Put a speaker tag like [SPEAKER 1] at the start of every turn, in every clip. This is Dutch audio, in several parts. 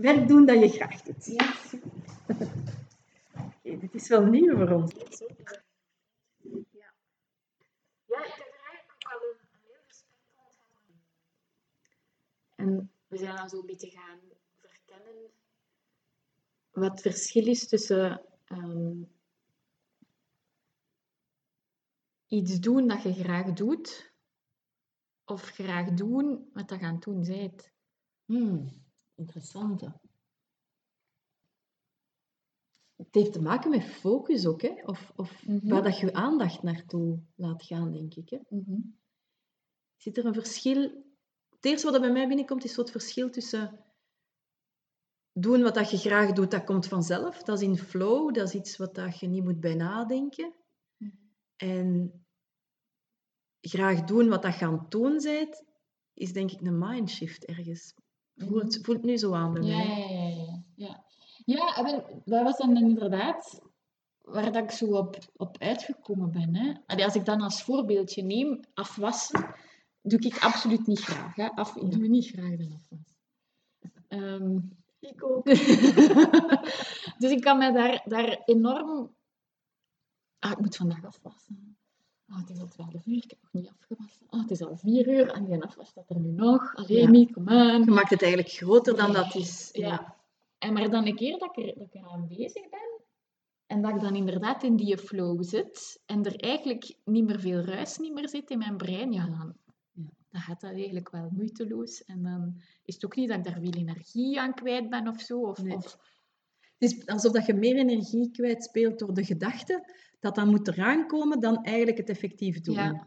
[SPEAKER 1] werk doen dat je graag doet.
[SPEAKER 2] Ja, super.
[SPEAKER 1] Oké, dit is wel nieuw voor ons.
[SPEAKER 2] Ja. Ja, ik heb er eigenlijk ook al een heel gesprek rond gehad. En we zijn dan zo'n beetje gaan verkennen wat het verschil is tussen iets doen dat je graag doet, of graag doen wat je aan het doen bent.
[SPEAKER 1] Interessant. Het heeft te maken met focus ook, hè? Of waar dat je je aandacht naartoe laat gaan, denk ik. Hè? Zit er een verschil? Het eerste wat er bij mij binnenkomt, is zo het verschil tussen doen wat dat je graag doet, dat komt vanzelf. Dat is in flow, dat is iets wat dat je niet moet bij nadenken. En graag doen wat dat je aan het doen bent, is denk ik een mindshift ergens. Voelt nu zo aan bij mij.
[SPEAKER 2] Ja, dat was dan inderdaad waar dat ik zo op uitgekomen ben. Hè. Allee, als ik dan als voorbeeldje neem, afwassen, doe ik absoluut niet graag. Hè. Ik doe niet graag dan afwassen.
[SPEAKER 1] Ik ook.
[SPEAKER 2] Dus ik kan me daar enorm... ik moet vandaag afwassen. Het is al 12 uur, ik heb nog niet afgewassen. Het is al 4 uur en die afwas staat er nu nog. Allee, Mie, kom aan.
[SPEAKER 1] Je maakt het eigenlijk groter dan dat is.
[SPEAKER 2] Ja. Maar dan een keer dat ik eraan bezig ben, en dat ik dan inderdaad in die flow zit, en er eigenlijk niet meer veel ruis niet meer zit in mijn brein, dan gaat dat eigenlijk wel moeiteloos. En dan is het ook niet dat ik daar veel energie aan kwijt ben of zo.
[SPEAKER 1] Het is alsof dat je meer energie kwijtspeelt door de gedachte dat dan moet eraan komen dan eigenlijk het effectief doen.
[SPEAKER 2] Ja.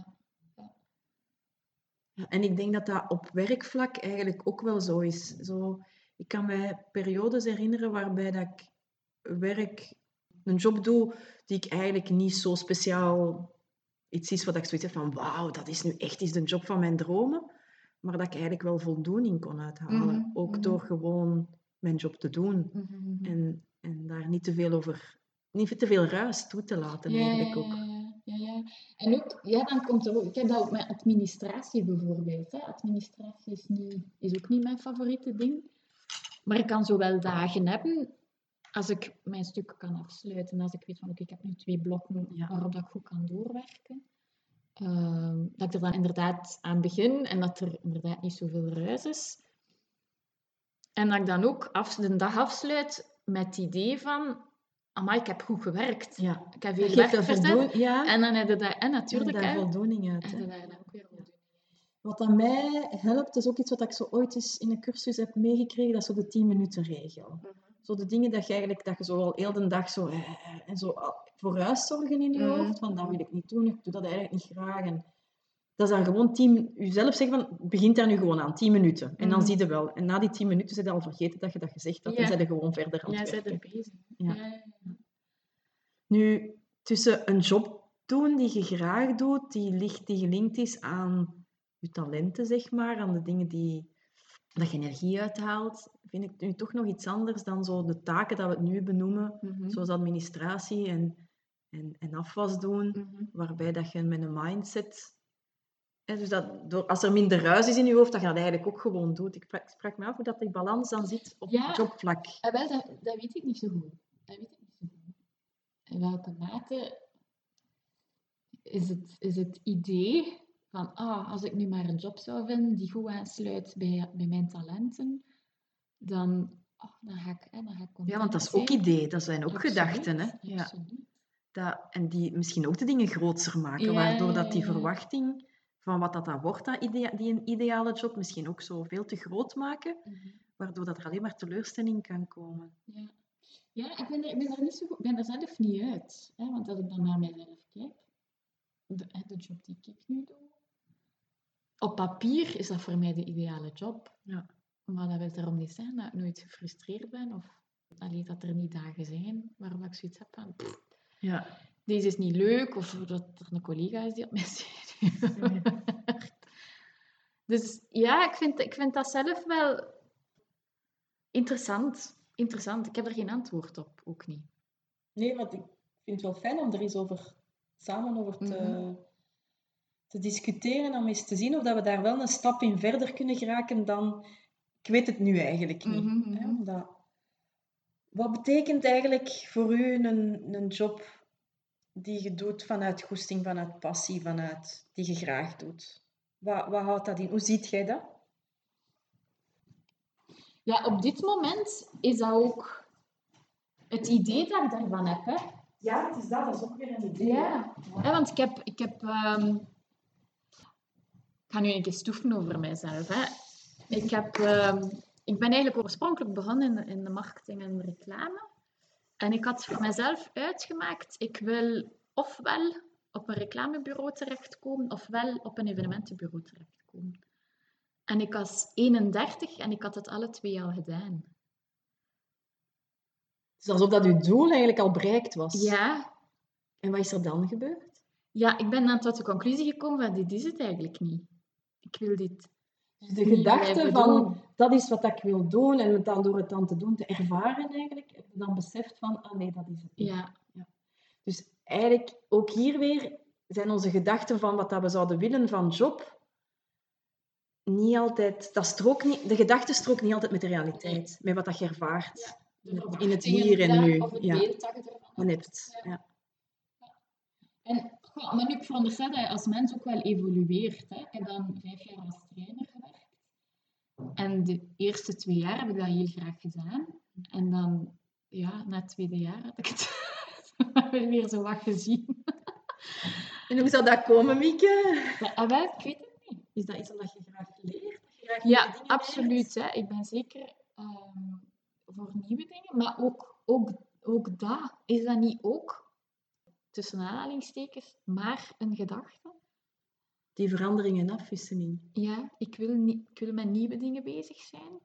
[SPEAKER 1] En ik denk dat dat op werkvlak eigenlijk ook wel zo is. Ik kan me periodes herinneren waarbij dat ik een job doe die ik eigenlijk niet zo speciaal iets is wat ik zoiets heb van wauw, dat is nu echt de job van mijn dromen. Maar dat ik eigenlijk wel voldoening kon uithalen. Ook door gewoon mijn job te doen. En daar niet te veel ruis toe te laten eigenlijk ook.
[SPEAKER 2] Ja. En ook, dan komt er ook... Ik heb dat ook met administratie bijvoorbeeld. Hè. Administratie is ook niet mijn favoriete ding. Maar ik kan zo wel dagen hebben, als ik mijn stukken kan afsluiten. Als ik weet van, ik heb nu 2 blokken waarop dat ik goed kan doorwerken. Dat ik er dan inderdaad aan begin en dat er inderdaad niet zoveel ruis is. En dat ik dan ook de dag afsluit met het idee van... Amai, ik heb goed gewerkt.
[SPEAKER 1] Ja.
[SPEAKER 2] Ik heb veel werk verzet.
[SPEAKER 1] Ja.
[SPEAKER 2] En dan heb je dat... En natuurlijk...
[SPEAKER 1] En daar voldoening uit.
[SPEAKER 2] En daar ook weer voldoening.
[SPEAKER 1] Wat aan mij helpt, is ook iets wat ik zo ooit eens in een cursus heb meegekregen, dat is zo de 10-minuten-regel. Zo de dingen dat je zo al heel de dag zo... en zo vooruit zorgen in je hoofd, van dat wil ik niet doen, ik doe dat eigenlijk niet graag. En dat is dan gewoon jezelf zeggen van, begint daar nu gewoon aan, 10 minuten. En dan zie je wel. En na die 10 minuten zijn je al vergeten dat je dat gezegd had en zijn je gewoon verder aan het werken.
[SPEAKER 2] Ja, zijn bezig.
[SPEAKER 1] Ja. Nu, tussen een job doen die je graag doet, die gelinkt is aan je talenten, zeg maar, aan de dingen dat je energie uithaalt, vind ik nu toch nog iets anders dan zo de taken dat we het nu benoemen, zoals administratie en afwas doen, waarbij dat je met een mindset... Dus als er minder ruis is in je hoofd, dat je dat eigenlijk ook gewoon doet. Ik vraag me af hoe dat die balans dan zit op jobvlak.
[SPEAKER 2] Wel, dat weet ik niet zo goed. In welke mate is het idee van, als ik nu maar een job zou vinden die goed aansluit bij mijn talenten, dan ga ik content.
[SPEAKER 1] Ja, want dat is ook idee, dat zijn ook gedachten. Hè?
[SPEAKER 2] Ja.
[SPEAKER 1] En die misschien ook de dingen groter maken, waardoor dat die verwachting van wat dat wordt, die een ideale job, misschien ook zo veel te groot maken, waardoor dat er alleen maar teleurstelling kan komen.
[SPEAKER 2] Ja, ik ben er zelf niet uit. Hè, want als ik dan naar mezelf kijk, de job die ik nu doe, op papier is dat voor mij de ideale job.
[SPEAKER 1] Ja.
[SPEAKER 2] Maar dat wil daarom niet zeggen dat ik nooit gefrustreerd ben of dat er niet dagen zijn waarop ik zoiets heb van... Deze is niet leuk, of dat er een collega is die op mij zit. Dus ja, ik vind dat zelf wel interessant. Ik heb er geen antwoord op, ook niet.
[SPEAKER 1] Nee, want ik vind het wel fijn om er eens samen over te discussiëren, om eens te zien of dat we daar wel een stap in verder kunnen geraken dan ik weet het nu eigenlijk niet. Hè, wat betekent eigenlijk voor u een job die je doet vanuit goesting, vanuit passie, vanuit die je graag doet? Wat houdt dat in? Hoe ziet jij dat?
[SPEAKER 2] Ja, op dit moment is dat ook het idee dat ik daarvan heb. Hè.
[SPEAKER 1] Ja, het is dat. Dat is ook weer een idee.
[SPEAKER 2] Ja, want ik heb ik ga nu een keer stoeven over mijzelf. Hè. Ik ben eigenlijk oorspronkelijk begonnen in de marketing en de reclame. En ik had voor mezelf uitgemaakt, ik wil ofwel op een reclamebureau terechtkomen, ofwel op een evenementenbureau terechtkomen. En ik was 31 en ik had het alle 2 al gedaan.
[SPEAKER 1] Het is alsof dat uw doel eigenlijk al bereikt was.
[SPEAKER 2] Ja.
[SPEAKER 1] En wat is er dan gebeurd?
[SPEAKER 2] Ja, ik ben dan tot de conclusie gekomen van dit is het eigenlijk niet. Ik wil dit.
[SPEAKER 1] Dus de gedachte van dat is wat ik wil doen en dan door het dan te doen, te ervaren eigenlijk, heb je dan beseft van, ah nee, dat is het niet.
[SPEAKER 2] Ja.
[SPEAKER 1] Dus eigenlijk ook hier weer zijn onze gedachten van wat dat we zouden willen van job niet altijd, de gedachte strookt niet altijd met de realiteit, met wat dat je ervaart in het hier en nu.
[SPEAKER 2] Of het beeld dat je ervan
[SPEAKER 1] hebt. Ja.
[SPEAKER 2] En, maar nu, ik veronderstel dat je als mens ook wel evolueert. Hè. Ik heb dan 5 jaar als trainer gewerkt. En de eerste 2 jaar heb ik dat heel graag gedaan. En dan, ja, na het tweede jaar had ik het weer zo wat gezien.
[SPEAKER 1] En hoe zou dat komen, Mieke?
[SPEAKER 2] Ja, ik weet het niet.
[SPEAKER 1] Is dat iets dat je graag leert?
[SPEAKER 2] Ja, absoluut. Hè. Ik ben zeker voor nieuwe dingen. Maar ook dat, is dat niet ook, tussen aanhalingstekens, maar een gedachte?
[SPEAKER 1] Die verandering en afwisseling.
[SPEAKER 2] Ja, ik wil met nieuwe dingen bezig zijn.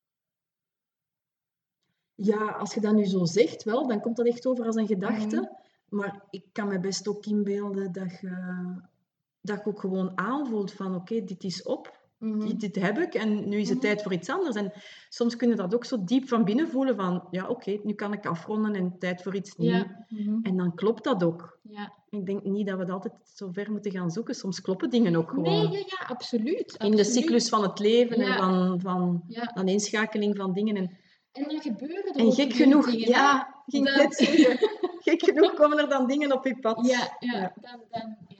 [SPEAKER 1] Ja, als je dat nu zo zegt, wel, dan komt dat echt over als een gedachte. Maar ik kan me best ook inbeelden dat je ook gewoon aanvoelt van oké, dit is op. Dit heb ik en nu is het tijd voor iets anders. En soms kun je dat ook zo diep van binnen voelen van ja, oké, nu kan ik afronden en tijd voor iets nieuws.
[SPEAKER 2] Ja.
[SPEAKER 1] En dan klopt dat ook.
[SPEAKER 2] Ja.
[SPEAKER 1] Ik denk niet dat we dat altijd zo ver moeten gaan zoeken. Soms kloppen dingen ook gewoon.
[SPEAKER 2] Nee, ja, absoluut.
[SPEAKER 1] In de cyclus van het leven en van
[SPEAKER 2] Ja.
[SPEAKER 1] aaneenschakeling van dingen. En
[SPEAKER 2] dan gebeuren er
[SPEAKER 1] en
[SPEAKER 2] ook
[SPEAKER 1] gek genoeg,
[SPEAKER 2] dingen.
[SPEAKER 1] Ja, ging ik net zeggen. Gek genoeg komen er dan dingen op je pad.
[SPEAKER 2] Dan zo is het met mij gegaan. Hè. Dan heb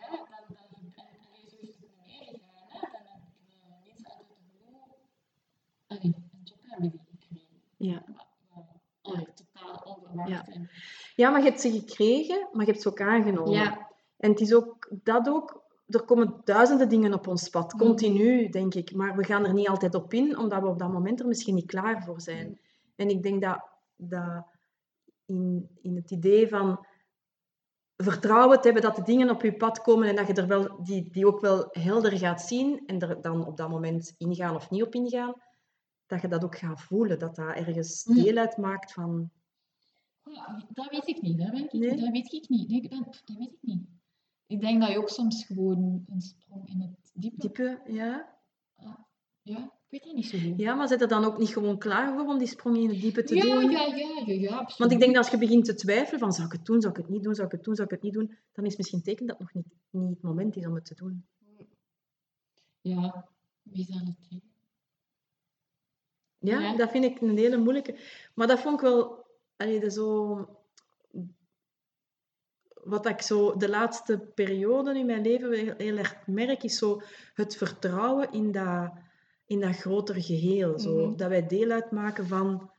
[SPEAKER 2] ik ineens uit het blue een jobaanbieding gekregen.
[SPEAKER 1] Ja.
[SPEAKER 2] Totaal onverwacht.
[SPEAKER 1] Ja, maar je hebt ze gekregen, maar je hebt ze ook aangenomen.
[SPEAKER 2] Ja.
[SPEAKER 1] En het is ook dat ook. Er komen duizenden dingen op ons pad, continu, denk ik. Maar we gaan er niet altijd op in, omdat we op dat moment er misschien niet klaar voor zijn. En ik denk dat in het idee van vertrouwen te hebben dat de dingen op je pad komen en dat je er wel, die ook wel helder gaat zien en er dan op dat moment ingaan of niet op ingaan, dat je dat ook gaat voelen, dat dat ergens deel uitmaakt van...
[SPEAKER 2] Dat weet ik niet. Dat weet ik niet.
[SPEAKER 1] Nee,
[SPEAKER 2] dat weet ik niet. Ik denk dat je ook soms gewoon een sprong in het diepe...
[SPEAKER 1] Ja.
[SPEAKER 2] Ja, ik weet het niet zo goed.
[SPEAKER 1] Ja, maar zit er dan ook niet gewoon klaar voor om die sprong in het diepe te doen?
[SPEAKER 2] Ja, absoluut.
[SPEAKER 1] Want ik denk dat als je begint te twijfelen van zou ik het doen, zou ik het niet doen, zou ik het doen, zou ik het niet doen, dan is misschien teken dat het nog niet het moment is om het te doen.
[SPEAKER 2] Ja, wie zal het zeggen?
[SPEAKER 1] Ja, dat vind ik een hele moeilijke. Maar dat vond ik wel... Wat ik zo de laatste periode in mijn leven heel erg merk, is zo het vertrouwen in dat grotere geheel. Zo, dat wij deel uitmaken van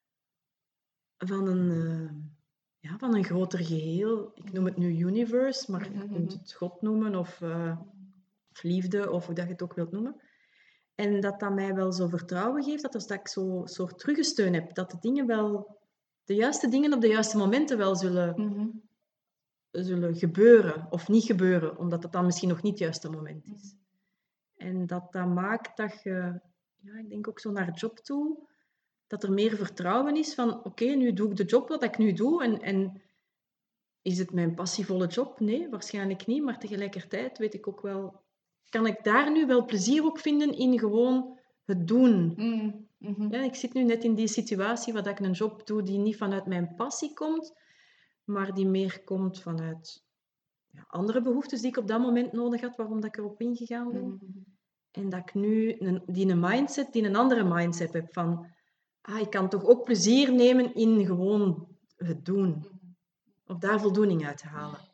[SPEAKER 1] een groter geheel. Ik noem het nu universe, maar je kunt het God noemen of liefde, of hoe dat je het ook wilt noemen. En dat mij wel zo vertrouwen geeft, dat ik zo soort teruggesteun heb. Dat de juiste dingen op de juiste momenten wel zullen gebeuren of niet gebeuren, omdat het dan misschien nog niet het juiste moment is. En dat maakt dat je, ik denk ook zo naar job toe, dat er meer vertrouwen is van oké, nu doe ik de job wat ik nu doe en is het mijn passievolle job? Nee, waarschijnlijk niet, maar tegelijkertijd weet ik ook wel, kan ik daar nu wel plezier ook vinden in gewoon het doen. Ja, ik zit nu net in die situatie waar ik een job doe die niet vanuit mijn passie komt, maar die meer komt vanuit andere behoeftes die ik op dat moment nodig had, waarom dat ik erop ingegaan ben. En dat ik nu die een andere mindset heb van... ik kan toch ook plezier nemen in gewoon het doen. Of daar voldoening uit te halen.